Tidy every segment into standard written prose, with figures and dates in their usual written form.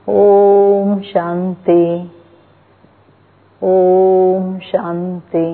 ओम शांति, ओम शांति।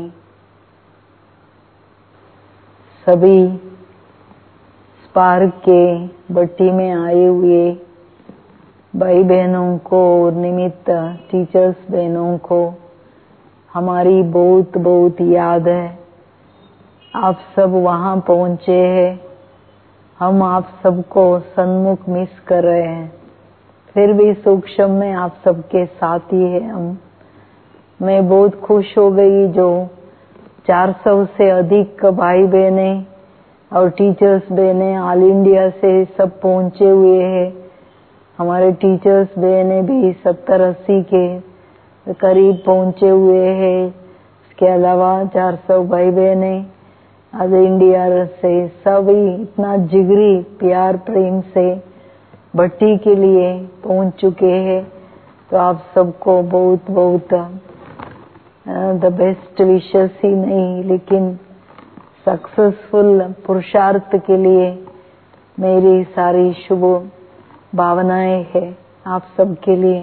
सभी स्पार्क के भट्टी में आए हुए भाई बहनों को और निमित्त टीचर्स बहनों को हमारी बहुत बहुत याद है। आप सब वहाँ पहुँचे हैं, हम आप सबको सन्मुख मिस कर रहे हैं, फिर भी सूक्ष्म में आप सबके साथ ही है हम। मैं बहुत खुश हो गई जो 400 से अधिक भाई बहने और टीचर्स बहने ऑल इंडिया से सब पहुँचे हुए हैं। हमारे टीचर्स बहने भी 70-80 के करीब पहुँचे हुए हैं। इसके अलावा 400 भाई बहने ऑल इंडिया से सभी इतना जिगरी प्यार प्रेम से भट्टी के लिए पहुँच चुके हैं। तो आप सबको बहुत बहुत द बेस्ट विशेस ही नहीं लेकिन सक्सेसफुल पुरुषार्थ के लिए मेरी सारी शुभ भावनाएं हैं आप सबके लिए।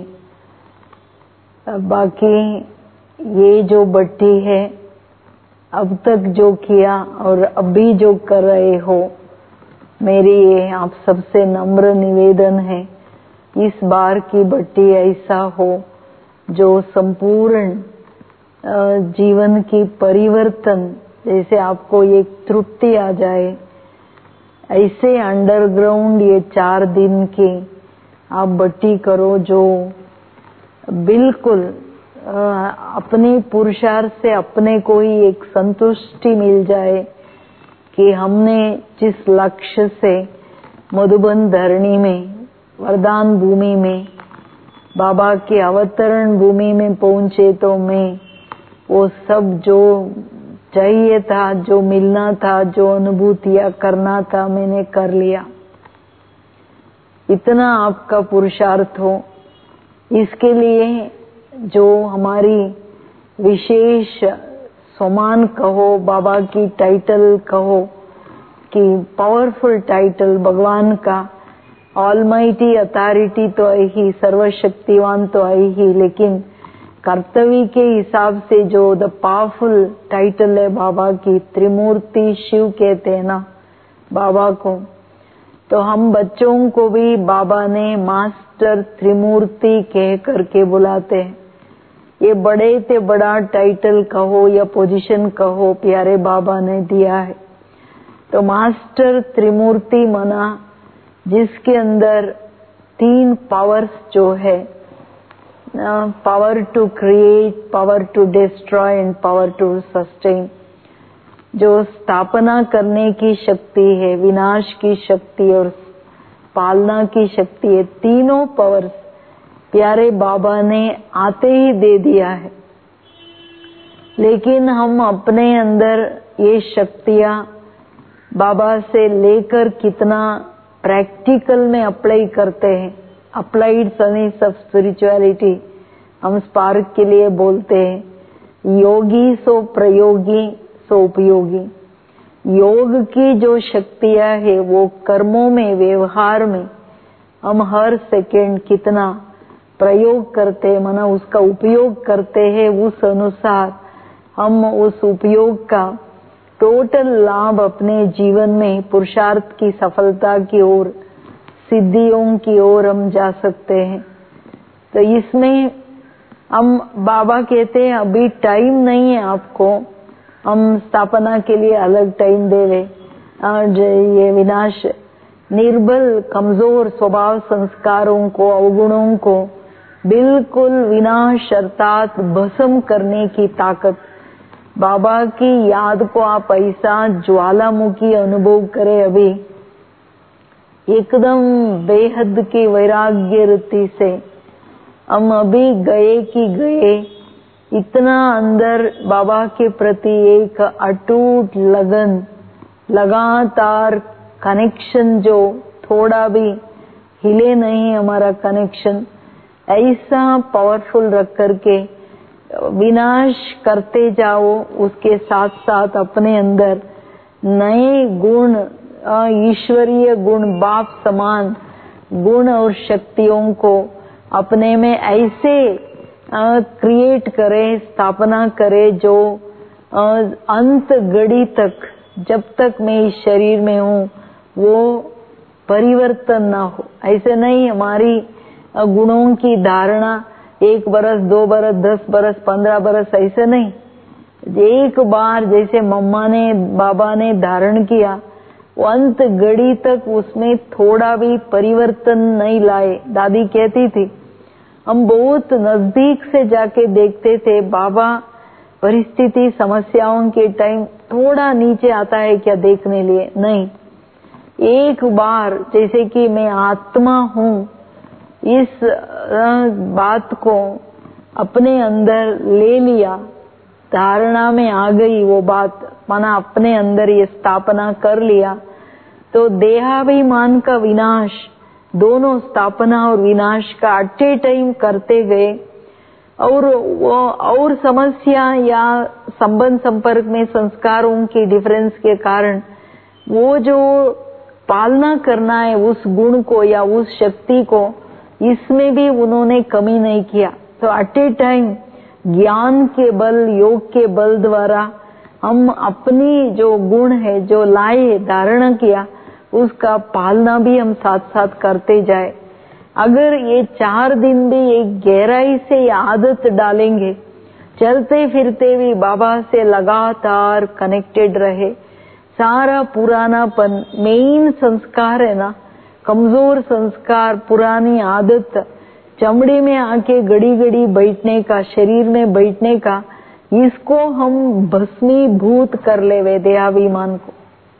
बाकी ये जो भट्टी है, अब तक जो किया और अभी जो कर रहे हो, मेरी ये आप सबसे नम्र निवेदन है, इस बार की भट्टी ऐसा हो जो संपूर्ण जीवन की परिवर्तन, जैसे आपको एक तृप्ति आ जाए, ऐसे अंडरग्राउंड ये 4 दिन की आप भट्टी करो जो बिल्कुल अपने पुरुषार्थ से अपने को ही एक संतुष्टि मिल जाए कि हमने जिस लक्ष्य से मधुबन धरणी में, वरदान भूमि में, बाबा के अवतरण भूमि में पहुँचे, तो मैं वो सब जो चाहिए था, जो मिलना था, जो अनुभूतियाँ करना था, मैंने कर लिया। इतना आपका पुरुषार्थ हो, इसके लिए जो हमारी विशेष सम्मान कहो, बाबा की टाइटल कहो कि पावरफुल टाइटल भगवान का, ऑलमाइटी अथॉरिटी तो है ही, सर्वशक्तिवान तो है ही, लेकिन कर्तव्य के हिसाब से जो द पावरफुल टाइटल है बाबा की, त्रिमूर्ति शिव कहते हैं ना बाबा को। तो हम बच्चों को भी बाबा ने मास्टर त्रिमूर्ति कह करके बुलाते हैं। ये बड़े से बड़ा टाइटल कहो या पोजीशन कहो, प्यारे बाबा ने दिया है। तो मास्टर त्रिमूर्ति मना जिसके अंदर 3 पावर्स जो है, power to create, power to destroy and power to sustain, जो स्थापना करने की शक्ति है, विनाश की शक्ति और पालना की शक्ति है, तीनों पावर्स प्यारे बाबा ने आते ही दे दिया है। लेकिन हम अपने अंदर ये शक्तियाँ बाबा से लेकर कितना प्रैक्टिकल में अप्लाई करते हैं। अप्लाइड साइंस ऑफ स्पिरिचुअलिटी हम स्पार्क के लिए बोलते हैं। योगी सो प्रयोगी सो उपयोगी। योग की जो शक्तियाँ है वो कर्मों में, व्यवहार में हम हर सेकंड कितना प्रयोग करते हैं, माना उसका उपयोग करते हैं, उस अनुसार हम उस उपयोग का टोटल लाभ अपने जीवन में पुरुषार्थ की सफलता की ओर, सिद्धियों की ओर हम जा सकते हैं। तो इसमें हम बाबा कहते हैं अभी टाइम नहीं है आपको, हम स्थापना के लिए अलग टाइम देवे। ये विनाश, निर्बल कमजोर स्वभाव संस्कारों को, अवगुणों को बिल्कुल विनाश अर्थात भस्म करने की ताकत, बाबा की याद को आप ऐसा ज्वालामुखी अनुभव करें। अभी एकदम बेहद की वैराग्य रति से हम अभी गए कि गए, इतना अंदर बाबा के प्रति एक अटूट लगन, लगातार कनेक्शन, जो थोड़ा भी हिले नहीं हमारा कनेक्शन, ऐसा पावरफुल रख करके विनाश करते जाओ। उसके साथ साथ अपने अंदर नए गुण, ईश्वरीय गुण, बाप समान गुण और शक्तियों को अपने में ऐसे क्रिएट करे, स्थापना करे जो अंत घड़ी तक, जब तक मैं इस शरीर में हूँ, वो परिवर्तन ना हो। ऐसे नहीं हमारी गुणों की धारणा 1 बरस, 2 बरस, 10 बरस, 15 बरस, ऐसे नहीं। एक बार जैसे मम्मा ने, बाबा ने धारण किया, वो अंत घड़ी तक उसमें थोड़ा भी परिवर्तन नहीं लाए। दादी कहती थी, हम बहुत नजदीक से जाके देखते थे, बाबा परिस्थिति समस्याओं के टाइम थोड़ा नीचे आता है क्या देखने लिए, नहीं। एक बार जैसे कि मैं आत्मा हूँ, इस बात को अपने अंदर ले लिया, धारणा में आ गई वो बात, माना अपने अंदर ये स्थापना कर लिया, तो देहाभिमान का विनाश, दोनों स्थापना और विनाश का एट ए टाइम करते गए। और समस्या या संबंध संपर्क में संस्कारों की डिफरेंस के कारण वो जो पालना करना है उस गुण को या उस शक्ति को, इसमें भी उन्होंने कमी नहीं किया। तो एट ए टाइम ज्ञान के बल, योग के बल द्वारा हम अपनी जो गुण है, जो लाए, धारण किया, उसका पालना भी हम साथ साथ करते जाए। अगर ये 4 दिन भी एक गहराई से आदत डालेंगे, चलते फिरते भी बाबा से लगातार कनेक्टेड रहे, सारा पुरानापन, मेन संस्कार है ना, कमजोर संस्कार, पुरानी आदत, चमड़ी में आके घड़ी घड़ी बैठने का, शरीर में बैठने का, इसको हम भस्मीभूत कर लेवे देहाभिमान को,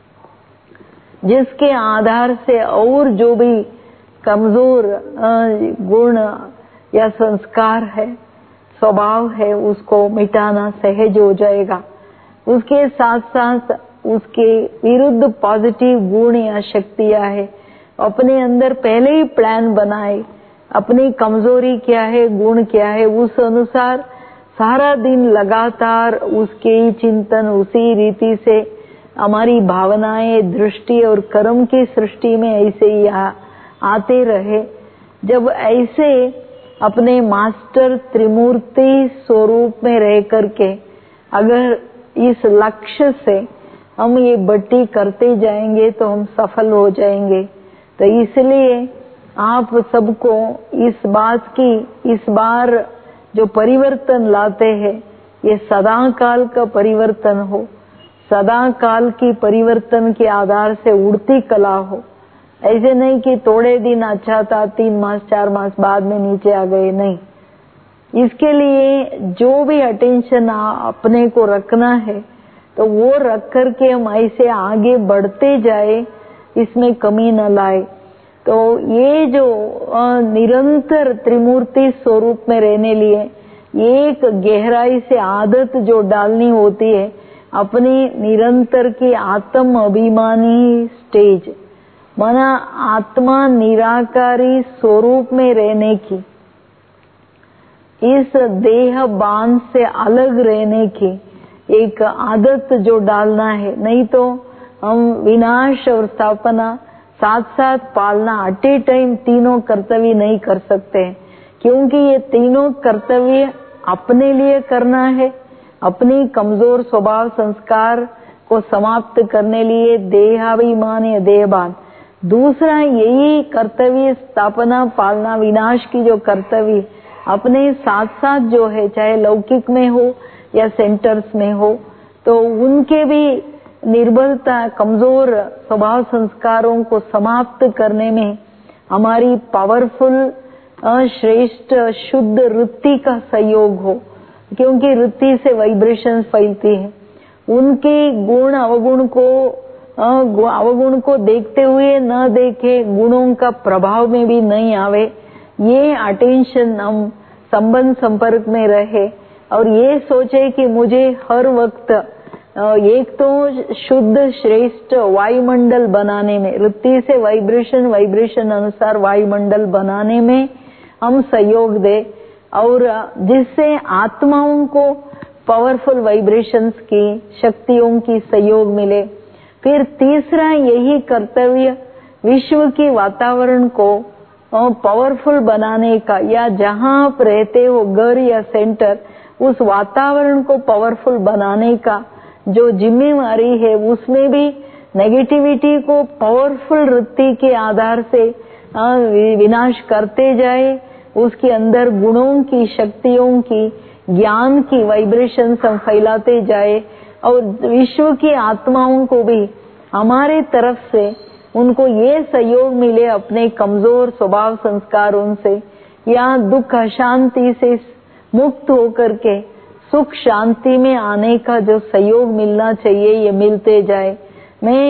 जिसके आधार से और जो भी कमजोर गुण या संस्कार है, स्वभाव है, उसको मिटाना सहज हो जाएगा। उसके साथ साथ उसके विरुद्ध पॉजिटिव गुण या शक्तियां है, अपने अंदर पहले ही प्लान बनाए, अपनी कमजोरी क्या है, गुण क्या है, उस अनुसार सारा दिन लगातार उसके ही चिंतन, उसी रीति से हमारी भावनाएं, दृष्टि और कर्म की सृष्टि में ऐसे ही आते रहे। जब ऐसे अपने मास्टर त्रिमूर्ति स्वरूप में रह करके अगर इस लक्ष्य से हम ये भट्टी करते जाएंगे तो हम सफल हो जाएंगे। तो इसलिए आप सबको इस बात की, इस बार जो परिवर्तन लाते हैं, ये सदा काल का परिवर्तन हो, सदा काल की परिवर्तन के आधार से उड़ती कला हो। ऐसे नहीं कि थोड़े दिन अच्छा था, 3 मास 4 मास बाद में नीचे आ गए, नहीं। इसके लिए जो भी अटेंशन अपने को रखना है, तो वो रख करके हम ऐसे आगे बढ़ते जाए, इसमें कमी न लाए। तो ये जो निरंतर त्रिमूर्ति स्वरूप में रहने लिए एक गहराई से आदत जो डालनी होती है, अपनी निरंतर की आत्म अभिमानी स्टेज, माना आत्मा निराकारी स्वरूप में रहने की, इस देह बांध से अलग रहने की एक आदत जो डालना है। नहीं तो हम विनाश और स्थापना साथ साथ पालना एट ए टाइम तीनों कर्तव्य नहीं कर सकते, क्योंकि ये तीनों कर्तव्य अपने लिए करना है, अपनी कमजोर स्वभाव संस्कार को समाप्त करने लिए देहाभिमान या देहभान। दूसरा यही कर्तव्य स्थापना, पालना, विनाश की जो कर्तव्य अपने साथ साथ जो है, चाहे लौकिक में हो या सेंटर्स में हो, तो उनके भी निर्बलता, कमजोर स्वभाव संस्कारों को समाप्त करने में हमारी पावरफुल श्रेष्ठ शुद्ध वृत्ति का सहयोग हो, क्योंकि वृत्ति से वाइब्रेशन फैलती है। उनके गुण अवगुण को देखते हुए न देखे, गुणों का प्रभाव में भी नहीं आवे, ये अटेंशन हम संबंध संपर्क में रहे और ये सोचे कि मुझे हर वक्त एक तो शुद्ध श्रेष्ठ वायुमंडल बनाने में, वृत्ति से वाइब्रेशन अनुसार वायुमंडल बनाने में हम सहयोग दे, और जिससे आत्माओं को पावरफुल वाइब्रेशंस की, शक्तियों की सहयोग मिले। फिर तीसरा यही कर्तव्य विश्व के वातावरण को पावरफुल बनाने का, या जहां आप रहते हो घर या सेंटर, उस वातावरण को पावरफुल बनाने का जो जिम्मेवारी है, उसमें भी नेगेटिविटी को पावरफुल वृत्ति के आधार से विनाश करते जाए, उसके अंदर गुणों की, शक्तियों की, ज्ञान की वाइब्रेशंस हम फैलाते जाए, और विश्व की आत्माओं को भी हमारे तरफ से उनको ये सहयोग मिले अपने कमजोर स्वभाव संस्कारों से, या दुख अशांति से मुक्त होकर के सुख शांति में आने का जो सहयोग मिलना चाहिए, ये मिलते जाए। मैं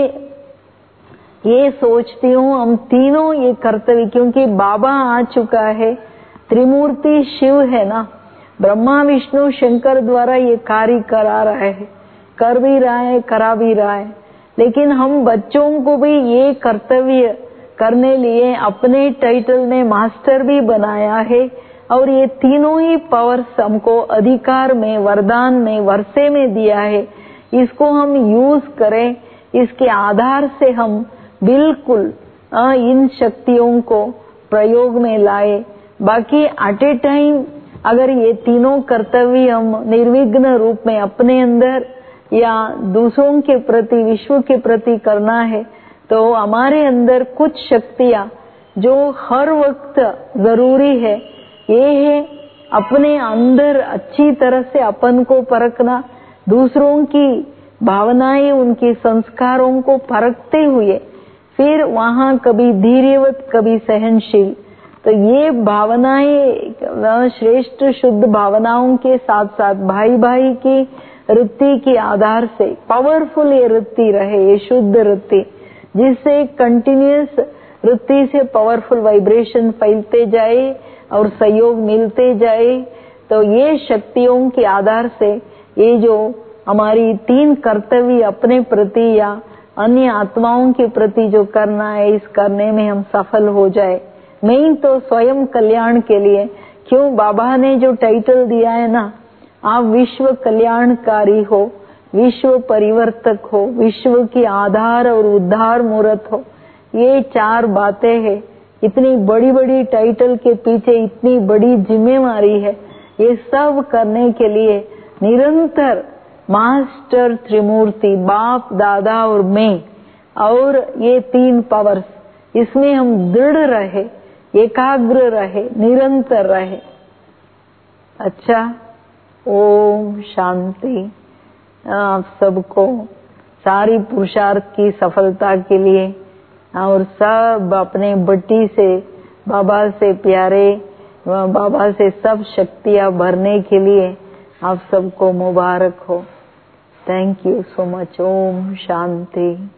ये सोचती हूँ हम तीनों ये कर्तव्य, क्योंकि बाबा आ चुका है, त्रिमूर्ति शिव है ना, ब्रह्मा विष्णु शंकर द्वारा ये कार्य करा रहा है, कर भी रहा है, करा भी रहा है, लेकिन हम बच्चों को भी ये कर्तव्य करने लिए अपने टाइटल ने मास्टर भी बनाया है, और ये तीनों ही पावर्स हमको अधिकार में, वरदान में, वर्षे में दिया है। इसको हम यूज करें, इसके आधार से हम बिल्कुल इन शक्तियों को प्रयोग में लाए। बाकी एट ए टाइम अगर ये तीनों कर्तव्य हम निर्विघ्न रूप में अपने अंदर या दूसरों के प्रति, विश्व के प्रति करना है, तो हमारे अंदर कुछ शक्तियां जो हर वक्त जरूरी है, ये है अपने अंदर अच्छी तरह से अपन को परखना, दूसरों की भावनाएं, उनके संस्कारों को परखते हुए फिर वहां कभी धैर्यवत, कभी सहनशील। तो ये भावनाएं श्रेष्ठ शुद्ध भावनाओं के साथ साथ भाई भाई की वृत्ति के आधार से पावरफुल ये वृत्ति रहे, ये शुद्ध वृत्ति, जिससे कंटिन्यूअस वृत्ति से पावरफुल वाइब्रेशन फैलते जाए और सहयोग मिलते जाए। तो ये शक्तियों के आधार से ये जो हमारी तीन कर्तव्य अपने प्रति या अन्य आत्माओं के प्रति जो करना है, इस करने में हम सफल हो जाए। नहीं तो स्वयं कल्याण के लिए, क्यों बाबा ने जो टाइटल दिया है ना, आप विश्व कल्याणकारी हो, विश्व परिवर्तक हो, विश्व की आधार और उद्धार मूर्त हो, ये चार बातें हैं। इतनी बड़ी बड़ी टाइटल के पीछे इतनी बड़ी जिम्मेवारी है। ये सब करने के लिए निरंतर मास्टर त्रिमूर्ति, बाप, दादा और मैं, और ये तीन पावर्स, इसमें हम दृढ़ रहे, एकाग्र रहे, निरंतर रहे। अच्छा, ओम शांति। आप सबको सारी पुरुषार्थ की सफलता के लिए और सब अपने बट्टी से बाबा से प्यारे, बाबा से सब शक्तियां भरने के लिए आप सबको मुबारक हो। Thank you so much. ओम शांति।